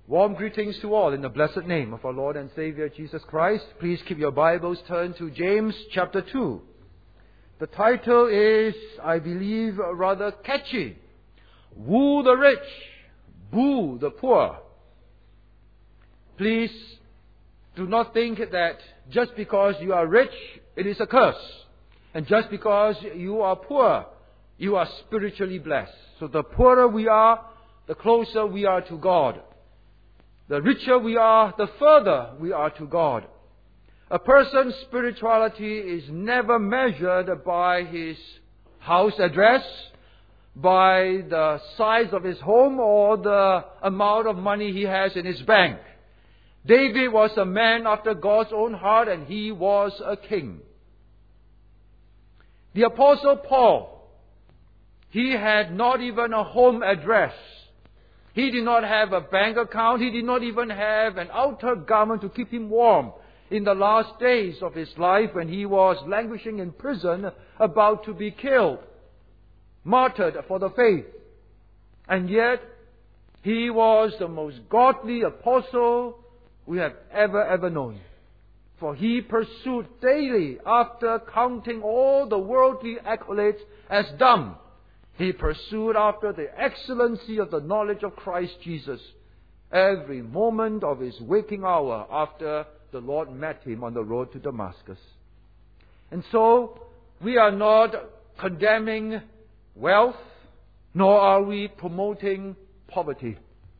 Warm greetings to all in the blessed name of our Lord and Savior Jesus Christ. Please keep your Bibles turned to James chapter 2. The title is, I believe, rather catchy. Woo the rich, boo the poor. Please do not think that just because you are rich, it is a curse. And just because you are poor, you are spiritually blessed. So the poorer we are, the closer we are to God. The richer we are, the further we are to God. A person's spirituality is never measured by his house address, by the size of his home, or the amount of money he has in his bank. David was a man after God's own heart, and he was a king. The Apostle Paul, he had not even a home address. He did not have a bank account. He did not even have an outer garment to keep him warm in the last days of his life when he was languishing in prison, about to be killed, martyred for the faith. And yet, he was the most godly apostle we have ever known. For he pursued daily, after counting all the worldly accolades as dung, he pursued after the excellency of the knowledge of Christ Jesus every moment of his waking hour after the Lord met him on the road to Damascus. And so, we are not condemning wealth, nor are we promoting poverty.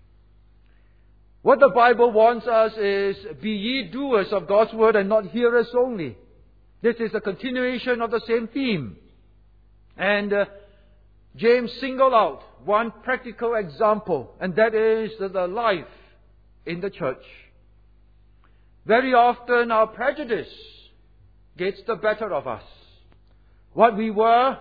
What the Bible wants us is, be ye doers of God's word and not hearers only. This is a continuation of the same theme. And James singled out one practical example, and that is the life in the church. Very often our prejudice gets the better of us. What we were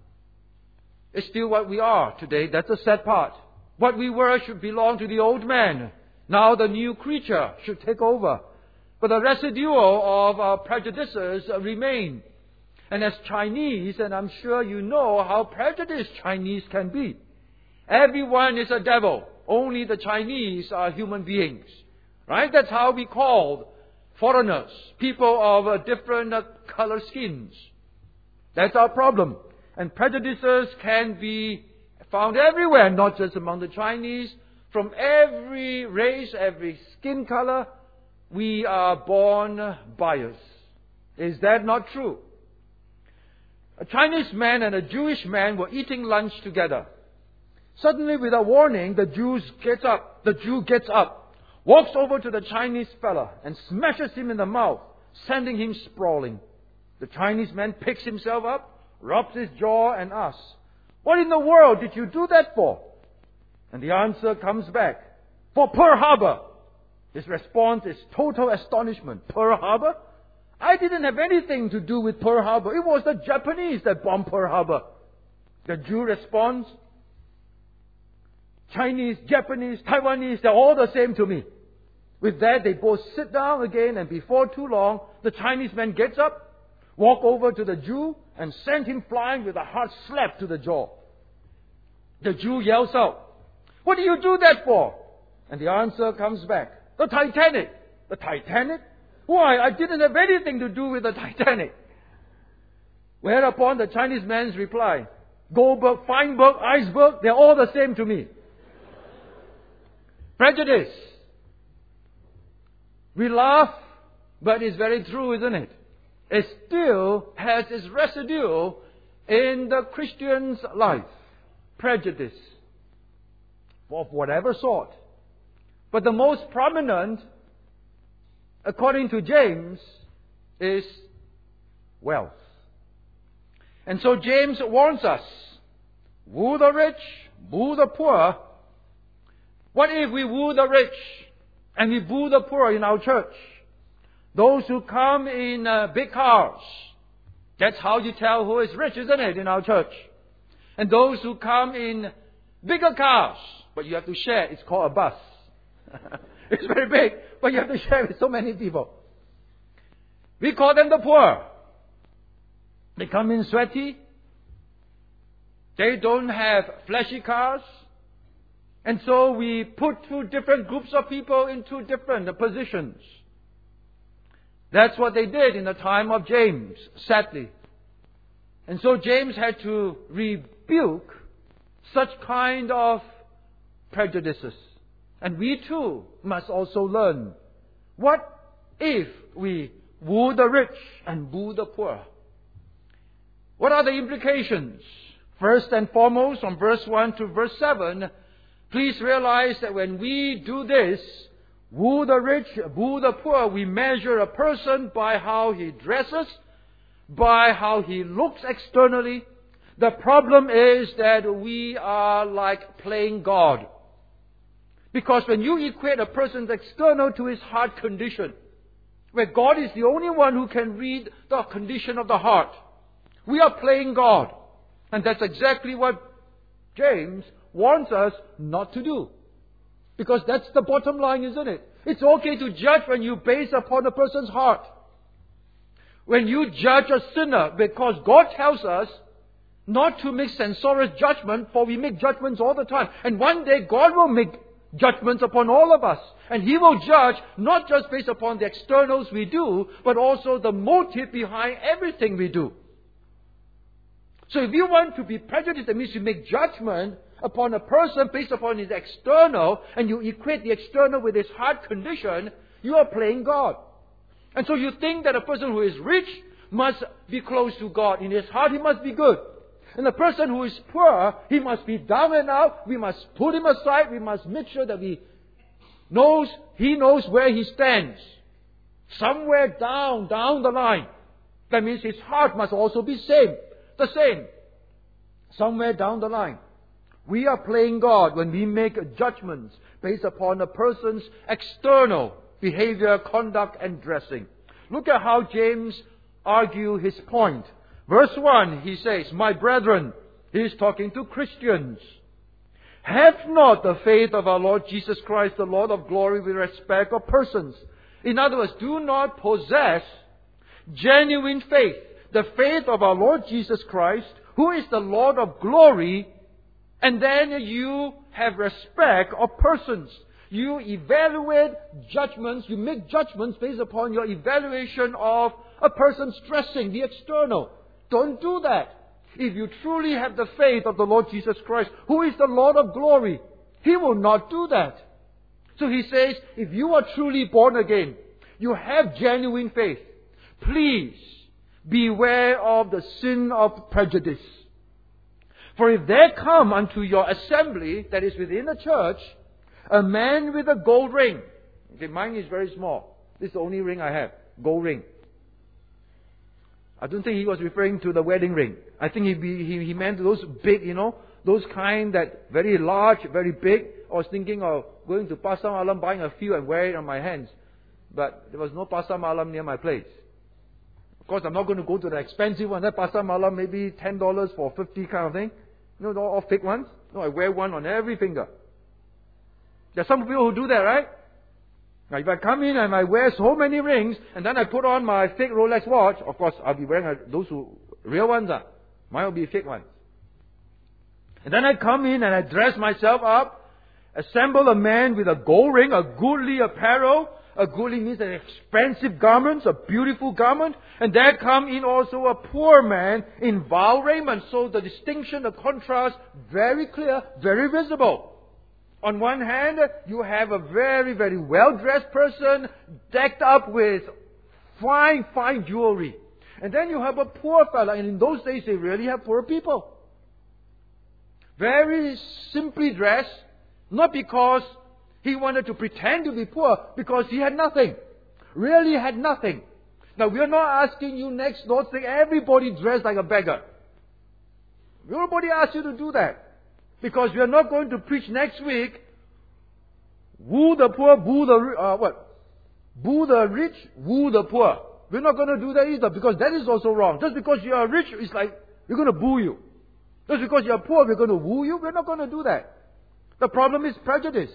is still what we are today. That's the sad part. What we were should belong to the old man. Now the new creature should take over. But the residual of our prejudices remain. And as Chinese, and I'm sure you know how prejudiced Chinese can be. Everyone is a devil. Only the Chinese are human beings. Right? That's how we call foreigners, people of different color skins. That's our problem. And prejudices can be found everywhere, not just among the Chinese. From every race, every skin color, we are born biased. Is that not true? A Chinese man and a Jewish man were eating lunch together. Suddenly, without warning, the Jew gets up, walks over to the Chinese fella and smashes him in the mouth, sending him sprawling. The Chinese man picks himself up, rubs his jaw and asks, "What in the world did you do that for?" And the answer comes back, "For Pearl Harbor." His response is total astonishment. Pearl Harbor? I didn't have anything to do with Pearl Harbor. It was the Japanese that bombed Pearl Harbor. The Jew responds, "Chinese, Japanese, Taiwanese, they're all the same to me." With that, they both sit down again, and before too long, the Chinese man gets up, walks over to the Jew, and sends him flying with a hard slap to the jaw. The Jew yells out, "What do you do that for?" And the answer comes back, "The Titanic." "The Titanic? Why, I didn't have anything to do with the Titanic." Whereupon the Chinese man's reply, "Goldberg, Feinberg, iceberg, they're all the same to me." Prejudice. We laugh, but it's very true, isn't it? It still has its residue in the Christian's life. Prejudice. Of whatever sort. But the most prominent, according to James, is wealth. And so James warns us, woo the rich, boo the poor. What if we woo the rich and we boo the poor in our church? Those who come in big cars. That's how you tell who is rich, isn't it, in our church? And those who come in bigger cars, but you have to share. It's called a bus. It's very big, but you have to share with so many people. We call them the poor. They come in sweaty. They don't have flashy cars. And so we put two different groups of people into different positions. That's what they did in the time of James, sadly. And so James had to rebuke such kind of prejudices. And we too must also learn, what if we woo the rich and woo the poor? What are the implications? First and foremost, from verse 1 to verse 7, please realize that when we do this, woo the rich, woo the poor, we measure a person by how he dresses, by how he looks externally. The problem is that we are like playing God. Because when you equate a person's external to his heart condition, where God is the only one who can read the condition of the heart, we are playing God. And that's exactly what James wants us not to do. Because that's the bottom line, isn't it? It's okay to judge when you base upon a person's heart. When you judge a sinner, because God tells us not to make censorious judgment, for we make judgments all the time. And one day God will make judgments upon all of us. And He will judge not just based upon the externals we do, but also the motive behind everything we do. So if you want to be prejudiced, that means you make judgment upon a person based upon his external, and you equate the external with his heart condition, you are playing God. And so you think that a person who is rich must be close to God. In his heart, he must be good. And the person who is poor, he must be down and out. We must put him aside. We must make sure that he knows where he stands. Somewhere down the line. That means his heart must also be the same. Somewhere down the line. We are playing God when we make judgments based upon a person's external behavior, conduct, and dressing. Look at how James argues his point. Verse 1, he says, "My brethren," he is talking to Christians, "have not the faith of our Lord Jesus Christ, the Lord of glory, with respect of persons." In other words, do not possess genuine faith. The faith of our Lord Jesus Christ, who is the Lord of glory, and then you have respect of persons. You evaluate judgments, you make judgments based upon your evaluation of a person's dressing, the external. Don't do that. If you truly have the faith of the Lord Jesus Christ, who is the Lord of glory, He will not do that. So he says, if you are truly born again, you have genuine faith, please beware of the sin of prejudice. For if there come unto your assembly, that is within the church, a man with a gold ring. Okay, mine is very small. This is the only ring I have. Gold ring. I don't think he was referring to the wedding ring. I think he meant those big, those kind that very large, very big. I was thinking of going to Pasar Malam, buying a few and wear it on my hands. But there was no Pasar Malam near my place. Of course, I'm not going to go to the expensive one. That Pasar Malam, maybe $10 for 50 kind of thing. All fake ones. No, I wear one on every finger. There are some people who do that, right? Now, if I come in and I wear so many rings, and then I put on my fake Rolex watch, of course, I'll be wearing those real ones. Mine will be fake ones. And then I come in and I dress myself up, assemble a man with a gold ring, a goodly apparel. A goodly means an expensive garment, a beautiful garment. And there come in also a poor man in vile raiment. So the distinction, the contrast, very clear, very visible. On one hand, you have a very, very well-dressed person, decked up with fine, fine jewelry. And then you have a poor fellow, and in those days they really have poor people. Very simply dressed, not because he wanted to pretend to be poor, because he had nothing. Really had nothing. Now, we are not asking you next door to say everybody dressed like a beggar. Nobody asked you to do that. Because we are not going to preach next week, woo the poor, woo the rich, woo the poor. We're not going to do that either, because that is also wrong. Just because you are rich, it's like we're going to boo you. Just because you are poor, we're going to woo you. We're not going to do that. The problem is prejudice.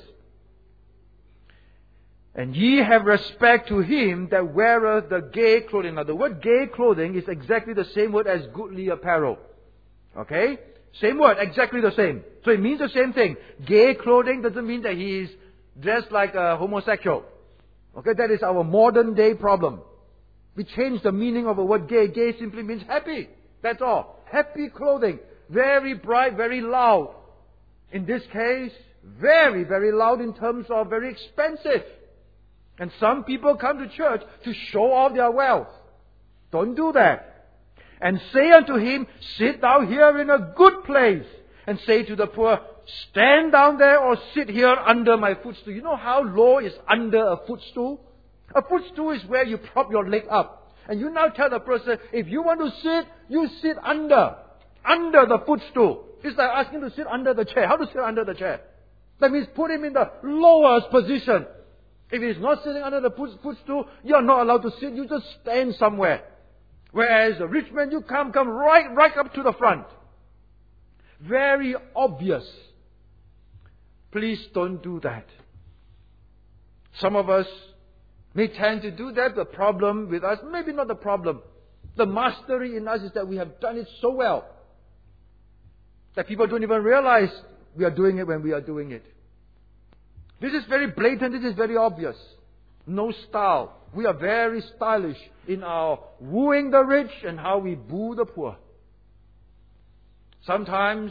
And ye have respect to him that weareth the gay clothing. Now, the word gay clothing is exactly the same word as goodly apparel. Okay? Same word, exactly the same. So it means the same thing. Gay clothing doesn't mean that he is dressed like a homosexual. Okay, that is our modern day problem. We changed the meaning of the word gay. Gay simply means happy. That's all. Happy clothing. Very bright, very loud. In this case, very, very loud in terms of very expensive. And some people come to church to show off their wealth. Don't do that. And say unto him, sit thou here in a good place. And say to the poor, stand down there or sit here under my footstool. You know how low is under a footstool? A footstool is where you prop your leg up. And you now tell the person, if you want to sit, you sit under the footstool. It's like asking to sit under the chair. How to sit under the chair? That means put him in the lowest position. If he's not sitting under the footstool, you're not allowed to sit. You just stand somewhere. Whereas a rich man, you come right up to the front. Very obvious. Please don't do that. Some of us may tend to do that. The problem with us, maybe not the problem. The mastery in us is that we have done it so well that people don't even realize we are doing it when we are doing it. This is very blatant. This is very obvious. No style. We are very stylish in our wooing the rich and how we boo the poor. Sometimes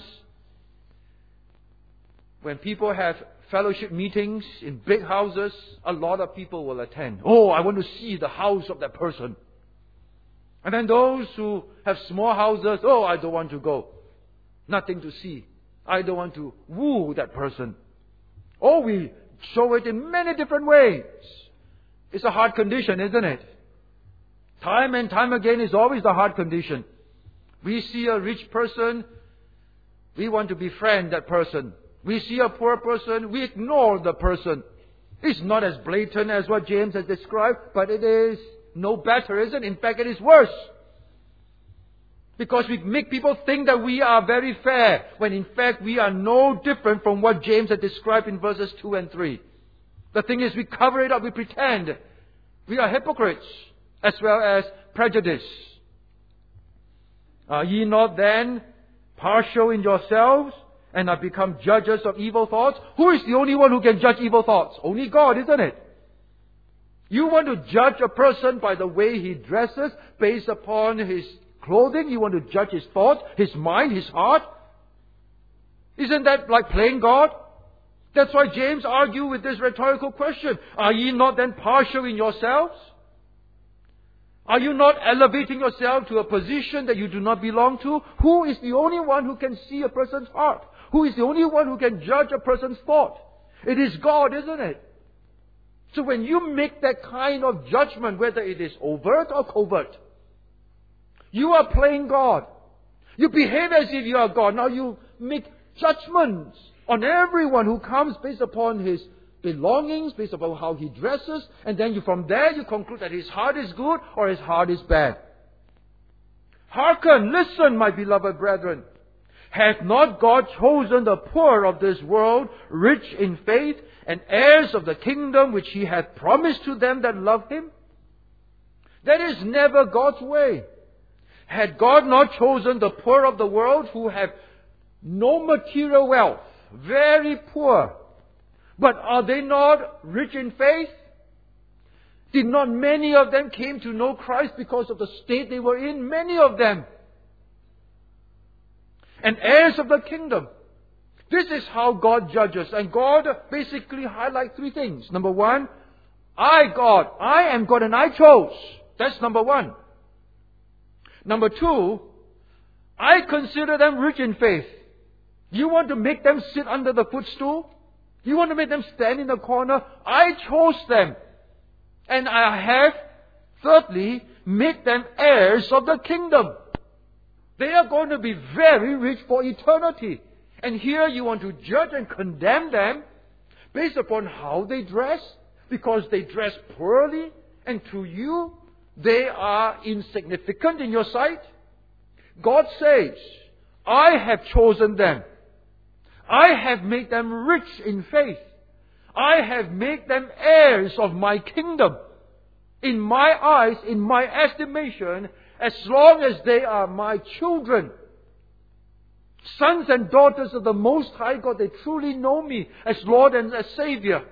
when people have fellowship meetings in big houses, a lot of people will attend. Oh, I want to see the house of that person. And then those who have small houses, oh, I don't want to go. Nothing to see. I don't want to woo that person. Oh, we show it in many different ways. It's a hard condition, isn't it? Time and time again is always the hard condition. We see a rich person, we want to befriend that person. We see a poor person, we ignore the person. It's not as blatant as what James has described, but it is no better, isn't it? In fact, it is worse. Because we make people think that we are very fair, when in fact we are no different from what James had described in verses 2 and 3. The thing is, we cover it up, we pretend. We are hypocrites, as well as prejudiced. Are ye not then partial in yourselves, and have become judges of evil thoughts? Who is the only one who can judge evil thoughts? Only God, isn't it? You want to judge a person by the way he dresses, based upon his clothing? You want to judge his thoughts, his mind, his heart? Isn't that like playing God? That's why James argued with this rhetorical question. Are ye not then partial in yourselves? Are you not elevating yourself to a position that you do not belong to? Who is the only one who can see a person's heart? Who is the only one who can judge a person's thought? It is God, isn't it? So when you make that kind of judgment, whether it is overt or covert, you are playing God. You behave as if you are God. Now you make judgments on everyone who comes based upon his belongings, based upon how he dresses, and then from there you conclude that his heart is good or his heart is bad. Hearken, listen, my beloved brethren. Hath not God chosen the poor of this world, rich in faith, and heirs of the kingdom which he hath promised to them that love him? That is never God's way. Had God not chosen the poor of the world who have no material wealth, very poor, but are they not rich in faith? Did not many of them came to know Christ because of the state they were in? Many of them. And heirs of the kingdom. This is how God judges. And God basically highlights three things. Number one, I am God and I chose. That's number one. Number two, I consider them rich in faith. You want to make them sit under the footstool? You want to make them stand in the corner? I chose them. And I have, thirdly, made them heirs of the kingdom. They are going to be very rich for eternity. And here you want to judge and condemn them based upon how they dress, because they dress poorly, and to you, they are insignificant in your sight. God says, I have chosen them. I have made them rich in faith. I have made them heirs of my kingdom. In my eyes, in my estimation, as long as they are my children. Sons and daughters of the Most High God, they truly know me as Lord and as Savior.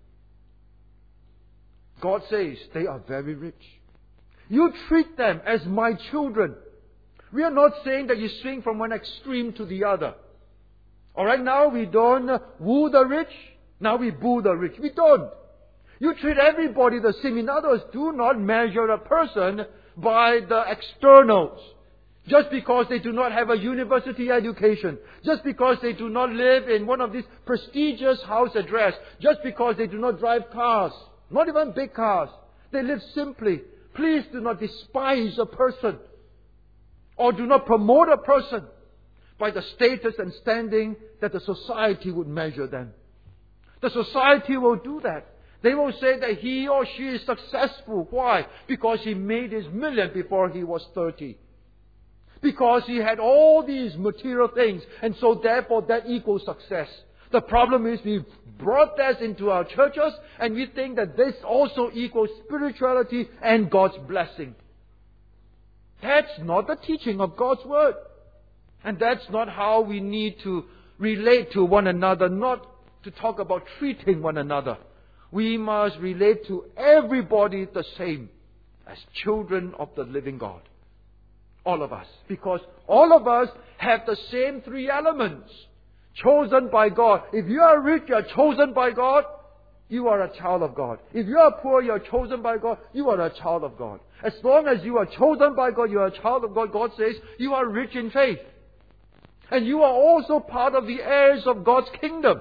God says they are very rich. You treat them as my children. We are not saying that you swing from one extreme to the other. Alright, now we don't woo the rich, now we boo the rich. We don't. You treat everybody the same. In other words, do not measure a person by the externals. Just because they do not have a university education, just because they do not live in one of these prestigious house address, just because they do not drive cars, not even big cars, they live simply. Please do not despise a person or do not promote a person by the status and standing that the society would measure them. The society will do that. They will say that he or she is successful. Why? Because he made his million before he was 30. Because he had all these material things, and so therefore that equals success. The problem is we brought that into our churches, and we think that this also equals spirituality and God's blessing. That's not the teaching of God's Word. And that's not how we need to relate to one another, not to talk about treating one another. We must relate to everybody the same as children of the living God. All of us. Because all of us have the same three elements. Chosen by God. If you are rich, you are chosen by God. You are a child of God. If you are poor, you are chosen by God. You are a child of God. As long as you are chosen by God, you are a child of God. God says you are rich in faith. And you are also part of the heirs of God's kingdom.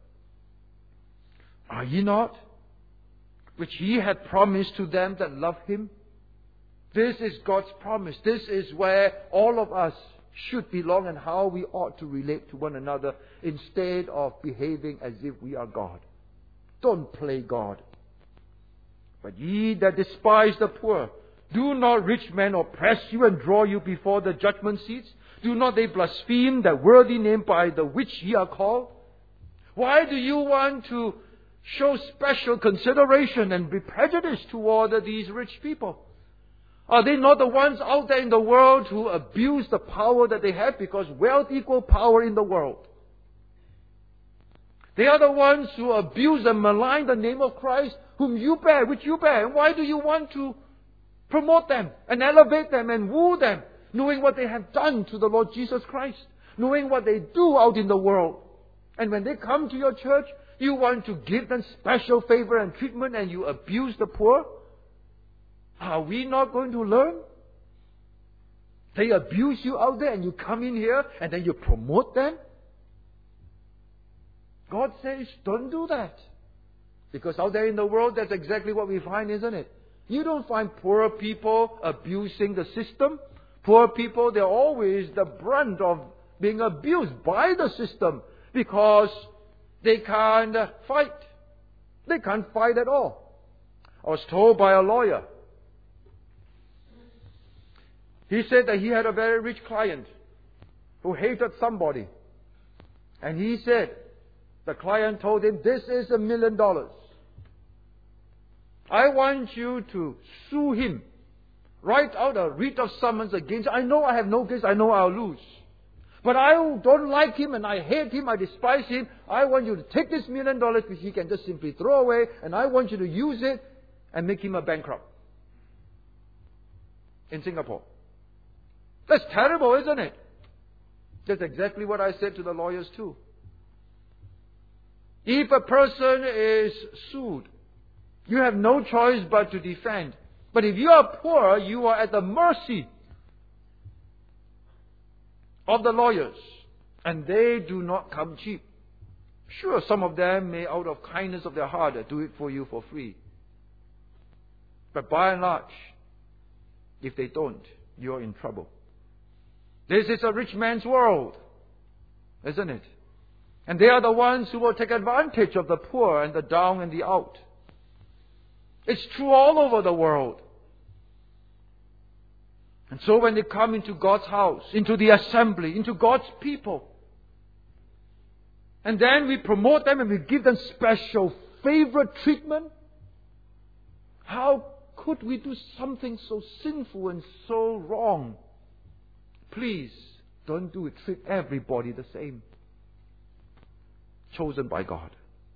Are ye not? Which He had promised to them that love Him. This is God's promise. This is where all of us should belong and how we ought to relate to one another instead of behaving as if we are God. Don't play God. But ye that despise the poor, do not rich men oppress you and draw you before the judgment seats? Do not they blaspheme that worthy name by the which ye are called? Why do you want to show special consideration and be prejudiced toward these rich people? Are they not the ones out there in the world who abuse the power that they have because wealth equals power in the world? They are the ones who abuse and malign the name of Christ, whom you bear, which you bear. And why do you want to promote them and elevate them and woo them, knowing what they have done to the Lord Jesus Christ, knowing what they do out in the world? And when they come to your church, you want to give them special favor and treatment and you abuse the poor? Are we not going to learn? They abuse you out there and you come in here and then you promote them? God says, don't do that. Because out there in the world, that's exactly what we find, isn't it? You don't find poor people abusing the system. Poor people, they're always the brunt of being abused by the system because they can't fight. They can't fight at all. I was told by a lawyer. He said that he had a very rich client who hated somebody. And he said, the client told him, this is $1 million. I want you to sue him. Write out a writ of summons against him. I know I have no case. I know I'll lose. But I don't like him and I hate him. I despise him. I want you to take this $1 million which he can just simply throw away. And I want you to use it and make him a bankrupt. In Singapore. That's terrible, isn't it? That's exactly what I said to the lawyers too. If a person is sued, you have no choice but to defend. But if you are poor, you are at the mercy of the lawyers. And they do not come cheap. Sure, some of them may, out of kindness of their heart, do it for you for free. But by and large, if they don't, you're in trouble. This is a rich man's world, isn't it? And they are the ones who will take advantage of the poor and the down and the out. It's true all over the world. And so when they come into God's house, into the assembly, into God's people, and then we promote them and we give them special favorite treatment, how could we do something so sinful and so wrong? Please don't do it. Treat everybody the same. Chosen by God.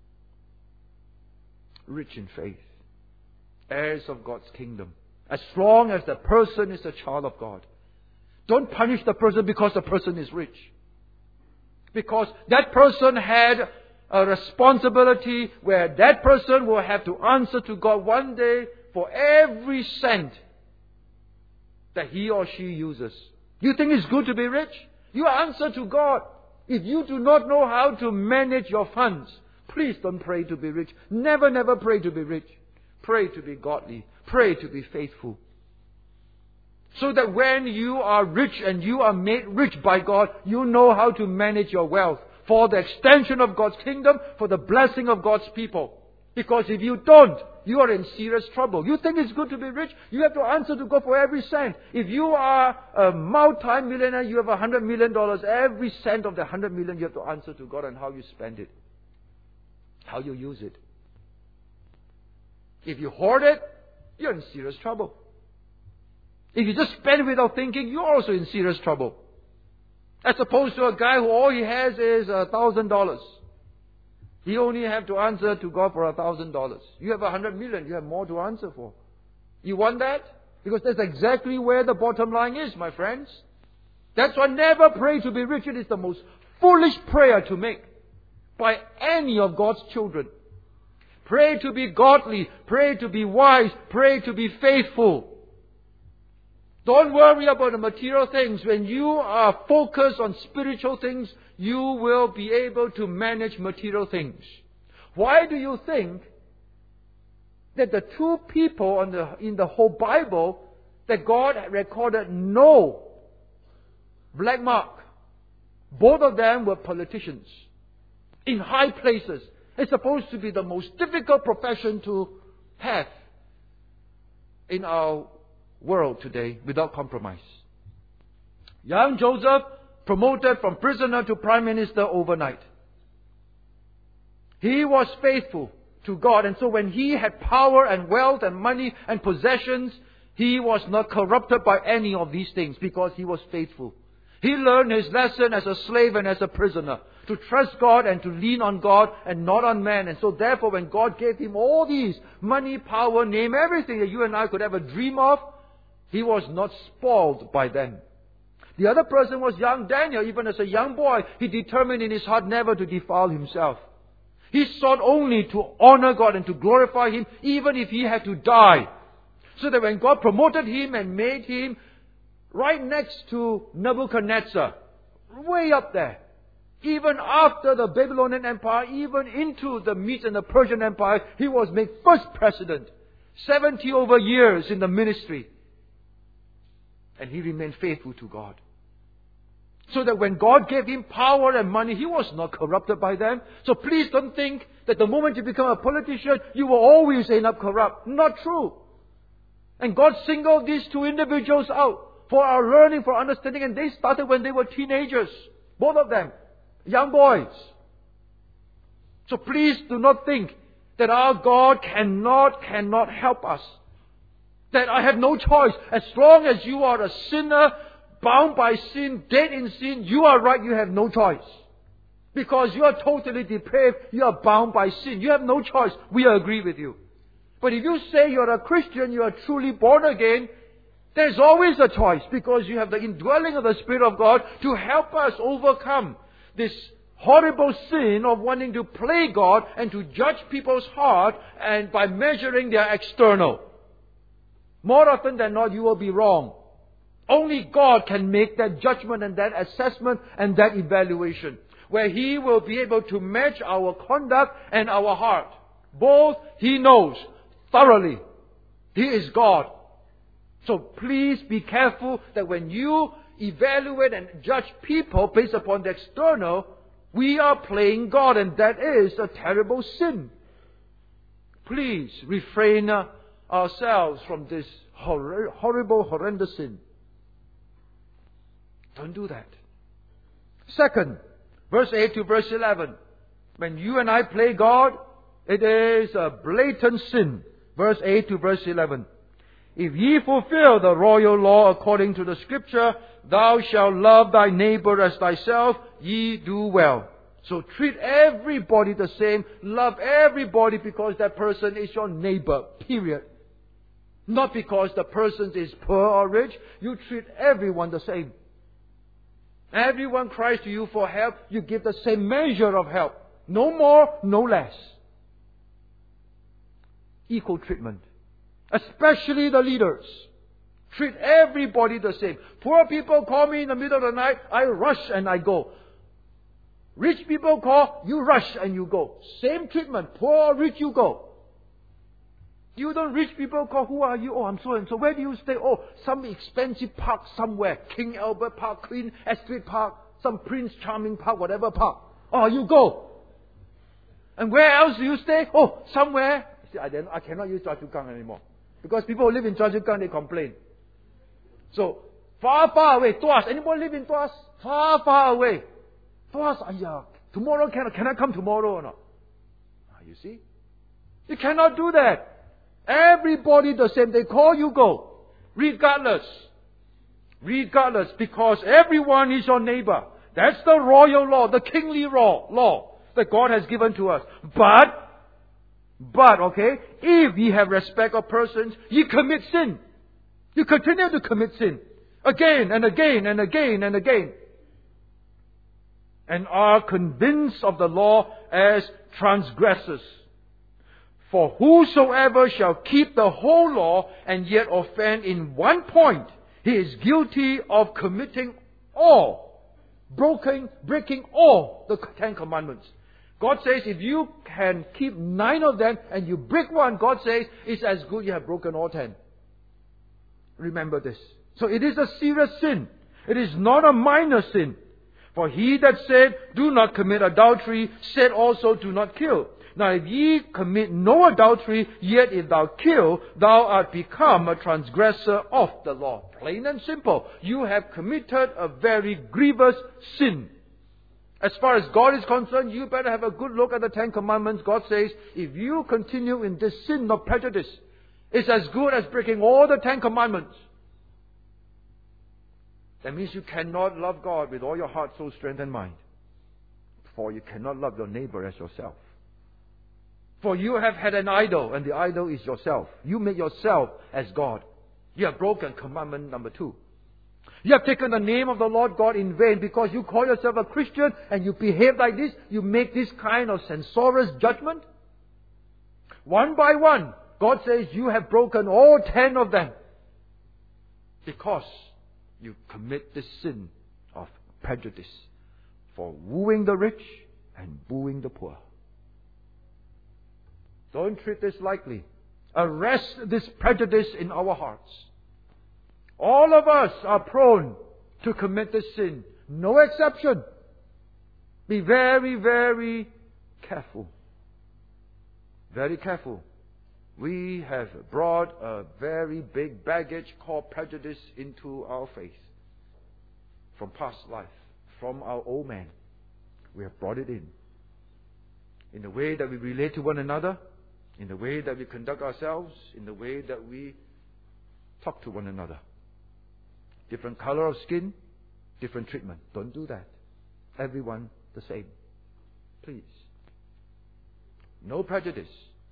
Rich in faith. Heirs of God's kingdom. As long as the person is a child of God. Don't punish the person because the person is rich. Because that person had a responsibility where that person will have to answer to God one day for every cent that he or she uses. You think it's good to be rich? You answer to God. If you do not know how to manage your funds, please don't pray to be rich. Never, never pray to be rich. Pray to be godly. Pray to be faithful. So that when you are rich and you are made rich by God, you know how to manage your wealth for the extension of God's kingdom, for the blessing of God's people. Because if you don't, you are in serious trouble. You think it's good to be rich? You have to answer to God for every cent. If you are a multi-millionaire, you have $100 million. Every cent of the $100 million you have to answer to God on how you spend it. How you use it. If you hoard it, you're in serious trouble. If you just spend it without thinking, you're also in serious trouble. As opposed to a guy who all he has is $1,000. He only have to answer to God for $1,000. You have $100 million, you have more to answer for. You want that? Because that's exactly where the bottom line is, my friends. That's why never pray to be rich. It is the most foolish prayer to make by any of God's children. Pray to be godly. Pray to be wise. Pray to be faithful. Don't worry about the material things. When you are focused on spiritual things, you will be able to manage material things. Why do you think that the two people in the whole Bible that God recorded no black mark, both of them were politicians in high places? It's supposed to be the most difficult profession to have in our world today without compromise. Young Joseph promoted from prisoner to prime minister overnight. He was faithful to God, and so when he had power and wealth and money and possessions, he was not corrupted by any of these things because he was faithful. He learned his lesson as a slave and as a prisoner, to trust God and to lean on God and not on man. And so therefore when God gave him all these, money, power, name, everything that you and I could ever dream of, he was not spoiled by them. The other person was young Daniel. Even as a young boy, he determined in his heart never to defile himself. He sought only to honor God and to glorify Him, even if he had to die. So that when God promoted him and made him right next to Nebuchadnezzar, way up there, even after the Babylonian Empire, even into the Medes and the Persian Empire, he was made first president. 70 over years in the ministry. And he remained faithful to God. So that when God gave him power and money, he was not corrupted by them. So please don't think that the moment you become a politician, you will always end up corrupt. Not true. And God singled these two individuals out for our learning, for understanding. And they started when they were teenagers. Both of them. Young boys. So please do not think that our God cannot help us. That I have no choice. As long as you are a sinner, bound by sin, dead in sin, you are right, you have no choice. Because you are totally depraved, you are bound by sin. You have no choice. We agree with you. But if you say you are a Christian, you are truly born again, there's always a choice. Because you have the indwelling of the Spirit of God to help us overcome this horrible sin of wanting to play God and to judge people's heart and by measuring their external. More often than not, you will be wrong. Only God can make that judgment and that assessment and that evaluation, where He will be able to match our conduct and our heart. Both He knows thoroughly. He is God. So please be careful that when you evaluate and judge people based upon the external, we are playing God, and that is a terrible sin. Please refrain ourselves from this horrible, horrendous sin. Don't do that. Second, verse 8 to verse 11. When you and I play God, it is a blatant sin. Verse 8 to verse 11. if ye fulfill the royal law according to the Scripture, thou shalt love thy neighbor as thyself, ye do well. So treat everybody the same. Love everybody because that person is your neighbor. Period. Not because the person is poor or rich. You treat everyone the same. Everyone cries to you for help. You give the same measure of help. No more, no less. Equal treatment. Especially the leaders. Treat everybody the same. Poor people call me in the middle of the night. I rush and I go. Rich people call, you rush and you go. Same treatment. Poor or rich, you go. You don't rich people call, who are you? Oh, I'm so and so. Where do you stay? Oh, some expensive park somewhere. King Albert Park, Queen Astrid Park, some Prince Charming Park, whatever park. Oh, you go. And where else do you stay? Oh, somewhere. See, I cannot use Choa Chu Kang anymore. Because people who live in Choa Chu Kang, they complain. So, far, far away. Tuas. Anybody live in Tuas? Far, far away. Tuas, tomorrow can I come tomorrow or not? You see? You cannot do that. Everybody the same. They call, you go. Regardless. Regardless. Because everyone is your neighbor. That's the royal law, the kingly law that God has given to us. But, okay, if ye have respect of persons, ye commit sin. You continue to commit sin. Again and again and again and again. And are convinced of the law as transgressors. For whosoever shall keep the whole law and yet offend in one point, he is guilty of committing breaking all the 10 Commandments. God says if you can keep 9 of them and you break one, God says it's as good you have broken all 10. Remember this. So it is a serious sin. It is not a minor sin. For he that said, do not commit adultery, said also, do not kill. Now if ye commit no adultery, yet if thou kill, thou art become a transgressor of the law. Plain and simple. You have committed a very grievous sin. As far as God is concerned, you better have a good look at the 10 Commandments. God says, if you continue in this sin of prejudice, it's as good as breaking all the 10 Commandments. That means you cannot love God with all your heart, soul, strength, and mind. For you cannot love your neighbor as yourself. For you have had an idol, and the idol is yourself. You make yourself as God. You have broken commandment number 2. You have taken the name of the Lord God in vain because you call yourself a Christian and you behave like this. You make this kind of censorious judgment. One by one, God says you have broken all 10 of them. Because you commit this sin of prejudice for wooing the rich and booing the poor. Don't treat this lightly. Arrest this prejudice in our hearts. All of us are prone to commit this sin. No exception. Be very, very careful. Very careful. We have brought a very big baggage called prejudice into our faith. From past life. From our old man. We have brought it in. In the way that we relate to one another. In the way that we conduct ourselves. In the way that we talk to one another. Different color of skin. Different treatment. Don't do that. Everyone the same. Please. No prejudice.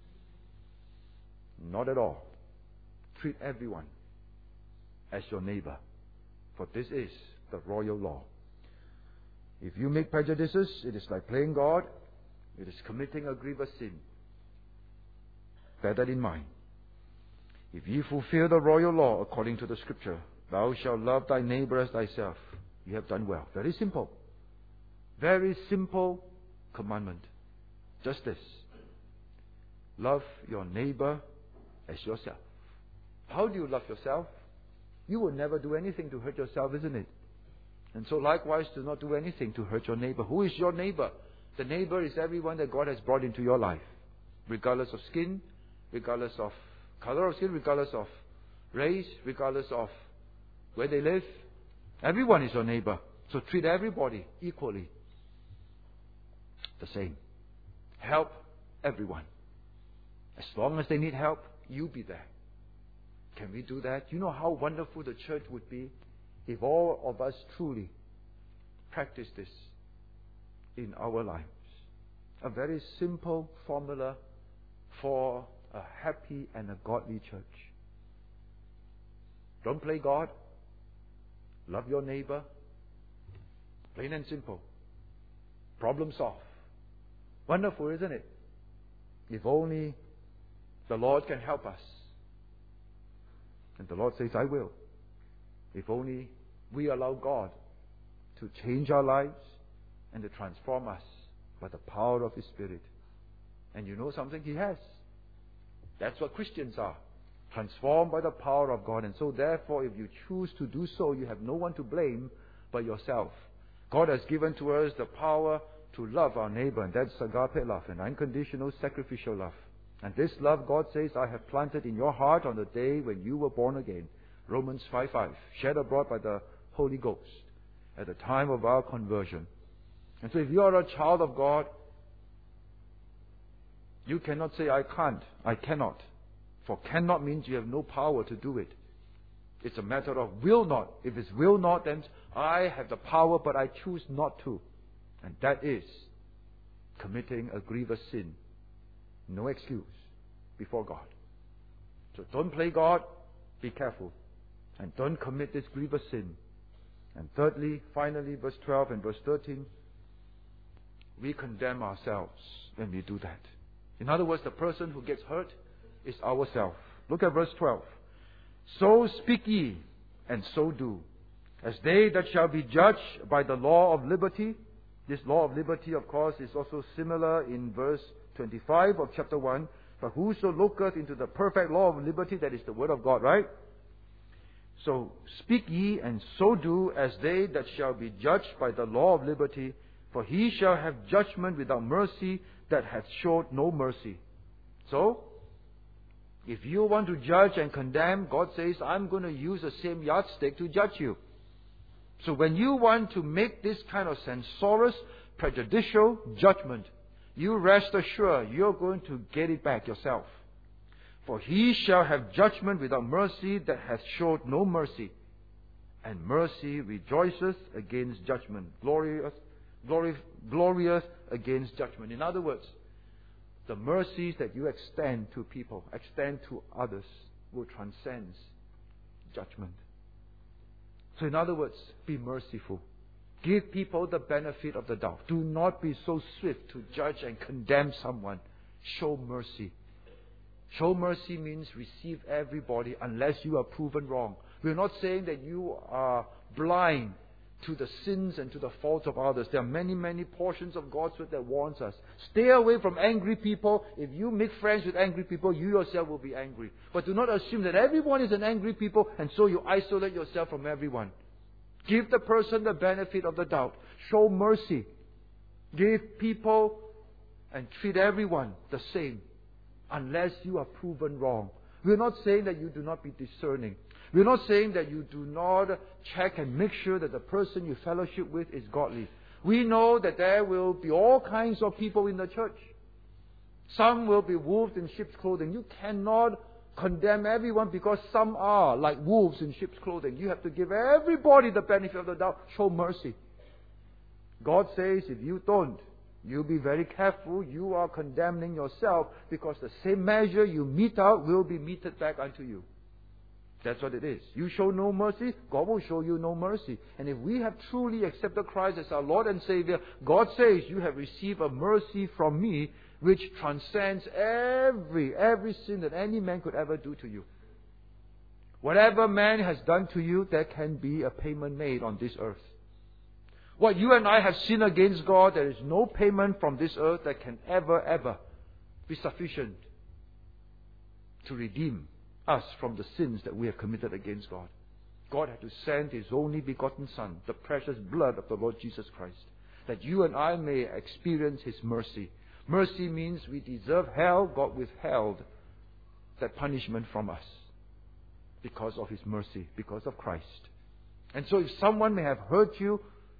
Not at all. Treat everyone as your neighbor. For this is the royal law. If you make prejudices, it is like playing God. It is committing a grievous sin. Bear that in mind. If ye fulfill the royal law according to the Scripture, thou shalt love thy neighbor as thyself. You have done well. Very simple. Very simple commandment. Just this. Love your neighbor as yourself. How do you love yourself? You will never do anything to hurt yourself, isn't it? And so likewise, do not do anything to hurt your neighbor. Who is your neighbor? The neighbor is everyone that God has brought into your life. Regardless of skin, regardless of color of skin, regardless of race, regardless of where they live. Everyone is your neighbor. So treat everybody equally. The same. Help everyone. As long as they need help, you be there. Can we do that? You know how wonderful the church would be if all of us truly practice this in our lives. A very simple formula for a happy and a godly church. Don't play God. Love your neighbor. Plain and simple. Problem solved. Wonderful, isn't it? If only the Lord can help us. And the Lord says, I will. If only we allow God to change our lives and to transform us by the power of His Spirit. And you know something? He has. That's what Christians are. Transformed by the power of God. And so therefore, if you choose to do so, you have no one to blame but yourself. God has given to us the power to love our neighbor, and that's agape love, an unconditional sacrificial love. And this love, God says, I have planted in your heart on the day when you were born again. Romans 5:5, shed abroad by the Holy Ghost at the time of our conversion. And so if you are a child of God, you cannot say, I can't, I cannot. For cannot means you have no power to do it. It's a matter of will not. If it's will not, then I have the power, but I choose not to. And that is committing a grievous sin. No excuse before God. So don't play God. Be careful. And don't commit this grievous sin. And thirdly, finally, verse 12 and verse 13, we condemn ourselves when we do that. In other words, the person who gets hurt is ourselves. Look at verse 12. So speak ye, and so do, as they that shall be judged by the law of liberty. This law of liberty, of course, is also similar in verse 25 of chapter 1. But whoso looketh into the perfect law of liberty, that is the word of God, right? So speak ye, and so do, as they that shall be judged by the law of liberty. For he shall have judgment without mercy that hath showed no mercy. So, if you want to judge and condemn, God says, I'm going to use the same yardstick to judge you. So when you want to make this kind of censorious, prejudicial judgment, you rest assured you're going to get it back yourself. For he shall have judgment without mercy that hath showed no mercy. And mercy rejoiceth against judgment, glorious against judgment. In other words, the mercies that you extend to people, extend to others, will transcend judgment. So in other words, be merciful. Give people the benefit of the doubt. Do not be so swift to judge and condemn someone. Show mercy. Show mercy means receive everybody unless you are proven wrong. We're not saying that you are blind to the sins and to the faults of others. There are many, many portions of God's word that warns us. Stay away from angry people. If you make friends with angry people, you yourself will be angry. But do not assume that everyone is an angry people, and so you isolate yourself from everyone. Give the person the benefit of the doubt. Show mercy. Give people and treat everyone the same, unless you are proven wrong. We're not saying that you do not be discerning. We're not saying that you do not check and make sure that the person you fellowship with is godly. We know that there will be all kinds of people in the church. Some will be wolves in sheep's clothing. You cannot condemn everyone because some are like wolves in sheep's clothing. You have to give everybody the benefit of the doubt. Show mercy. God says if you don't, you be very careful. You are condemning yourself because the same measure you mete out will be meted back unto you. That's what it is. You show no mercy, God will show you no mercy. And if we have truly accepted Christ as our Lord and Savior, God says, you have received a mercy from me which transcends every sin that any man could ever do to you. Whatever man has done to you, there can be a payment made on this earth. What you and I have sinned against God, there is no payment from this earth that can ever be sufficient to redeem us from the sins that we have committed against God. God had to send His only begotten Son, the precious blood of the Lord Jesus Christ, that you and I may experience His mercy. Mercy means we deserve hell. God withheld that punishment from us because of His mercy, because of Christ. And so if someone may have hurt you,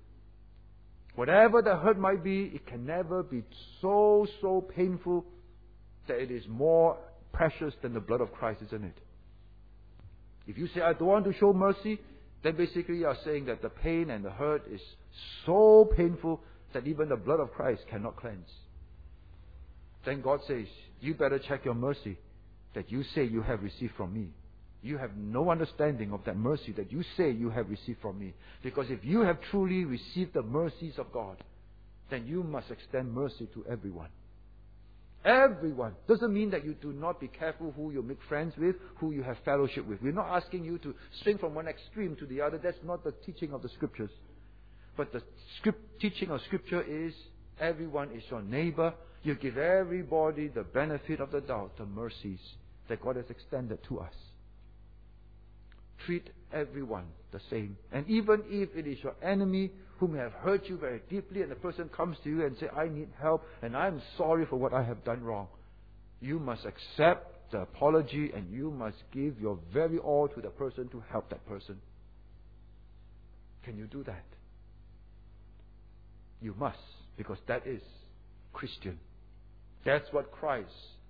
whatever the hurt might be, it can never be so painful that it is more precious than the blood of Christ, isn't it? If you say, I don't want to show mercy, then basically you are saying that the pain and the hurt is so painful that even the blood of Christ cannot cleanse. Then God says, you better check your mercy that you say you have received from me. You have no understanding of that mercy that you say you have received from me. Because if you have truly received the mercies of God, then you must extend mercy to everyone. Everyone. Doesn't mean that you do not be careful who you make friends with, who you have fellowship with. We're not asking you to swing from one extreme to the other. That's not the teaching of the Scriptures. But the teaching of Scripture is everyone is your neighbor. You give everybody the benefit of the doubt, the mercies that God has extended to us. Treat everyone the same. And even if it is your enemy who may have hurt you very deeply, and the person comes to you and says, I need help and I'm sorry for what I have done wrong, you must accept the apology and you must give your very all to the person to help that person. Can you do that? You must, because that is Christian. That's what Christ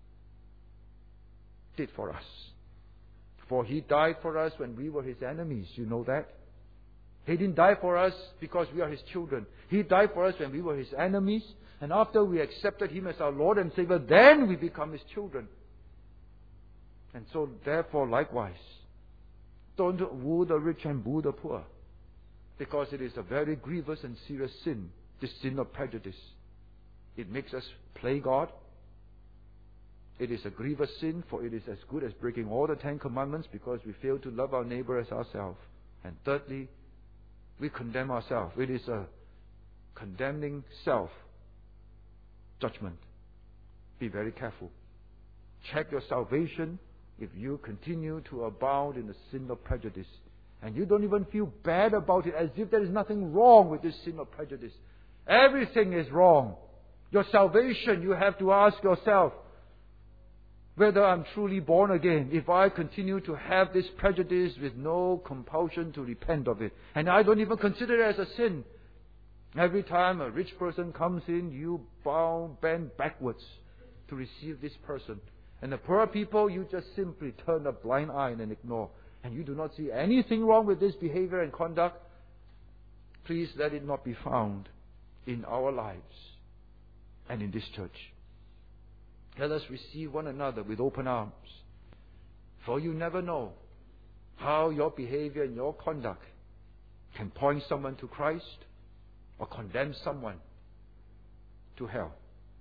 did for us. For He died for us when we were His enemies. You know that? He didn't die for us because we are His children. He died for us when we were His enemies. And after we accepted Him as our Lord and Savior, then we become His children. And so therefore, likewise, don't woo the rich and boo the poor. Because it is a very grievous and serious sin, this sin of prejudice. It makes us play God. It is a grievous sin, for it is as good as breaking all the 10 Commandments because we fail to love our neighbor as ourselves. And thirdly, we condemn ourselves. It is a condemning self-judgment. Be very careful. Check your salvation if you continue to abound in the sin of prejudice. And you don't even feel bad about it, as if there is nothing wrong with this sin of prejudice. Everything is wrong. Your salvation, you have to ask yourself, whether I'm truly born again, if I continue to have this prejudice with no compulsion to repent of it. And I don't even consider it as a sin. Every time a rich person comes in, you bend backwards to receive this person. And the poor people, you just simply turn a blind eye and ignore. And you do not see anything wrong with this behavior and conduct. Please let it not be found in our lives and in this church. Let us receive one another with open arms. For you never know how your behavior and your conduct can point someone to Christ or condemn someone to hell.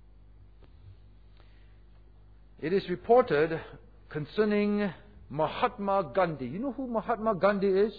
It is reported concerning Mahatma Gandhi. You know who Mahatma Gandhi is?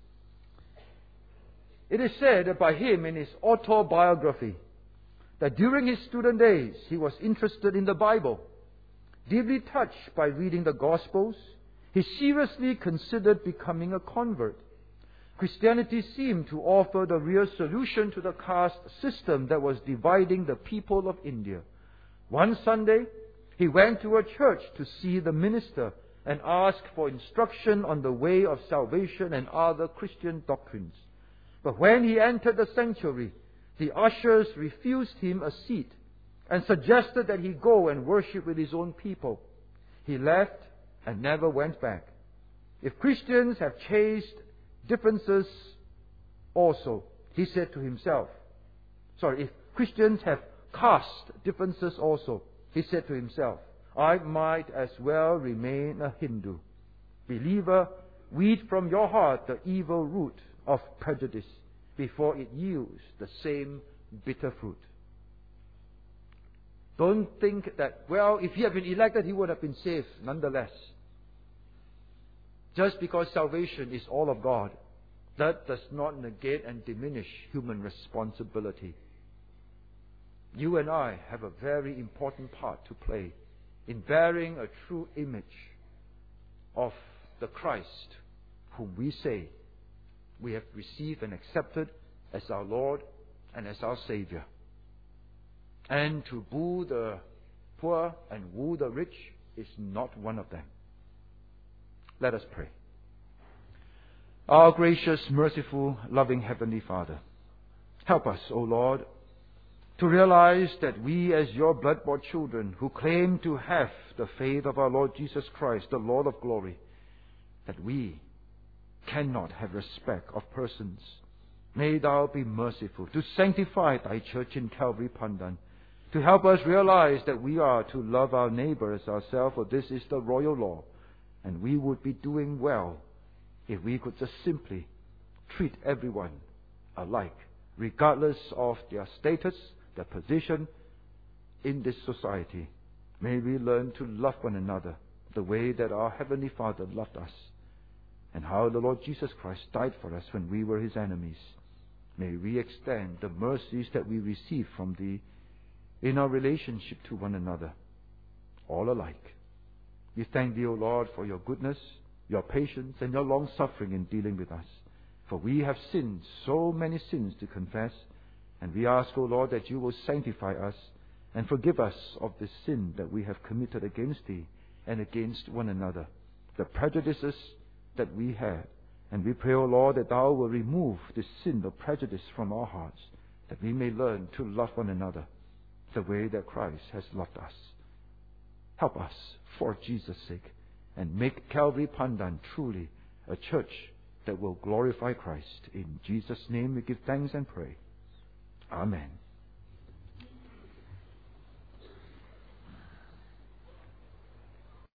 It is said by him in his autobiography that during his student days he was interested in the Bible. Deeply touched by reading the Gospels, he seriously considered becoming a convert. Christianity seemed to offer the real solution to the caste system that was dividing the people of India. One Sunday, he went to a church to see the minister and ask for instruction on the way of salvation and other Christian doctrines. But when he entered the sanctuary, the ushers refused him a seat and suggested that he go and worship with his own people. He left and never went back. If Christians have chased differences also, he said to himself, if Christians have cast differences also, he said to himself, I might as well remain a Hindu. Believer, weed from your heart the evil root of prejudice before it yields the same bitter fruit. Don't think that, if he had been elected, he would have been saved nonetheless. Just because salvation is all of God, that does not negate and diminish human responsibility. You and I have a very important part to play in bearing a true image of the Christ whom we say we have received and accepted as our Lord and as our Savior. And to boo the poor and woo the rich is not one of them. Let us pray. Our gracious, merciful, loving Heavenly Father, help us, O Lord, to realize that we as your blood-bought children who claim to have the faith of our Lord Jesus Christ, the Lord of glory, that we cannot have respect of persons. May Thou be merciful to sanctify Thy church in Calvary Pandan, to help us realize that we are to love our neighbor as ourselves, for this is the royal law, and we would be doing well if we could just simply treat everyone alike, regardless of their status, their position in this society. May we learn to love one another the way that our Heavenly Father loved us, and how the Lord Jesus Christ died for us when we were His enemies. May we extend the mercies that we receive from Thee in our relationship to one another, all alike. We thank Thee, O Lord, for Your goodness, Your patience, and Your long-suffering in dealing with us. For we have sinned, so many sins to confess, and we ask, O Lord, that You will sanctify us and forgive us of the sin that we have committed against Thee and against one another, the prejudices that we had. And we pray, O Lord, that Thou will remove this sin of prejudice from our hearts, that we may learn to love one another the way that Christ has loved us. Help us for Jesus' sake, and make Calvary Pandan truly a church that will glorify Christ. In Jesus' name we give thanks and pray. Amen.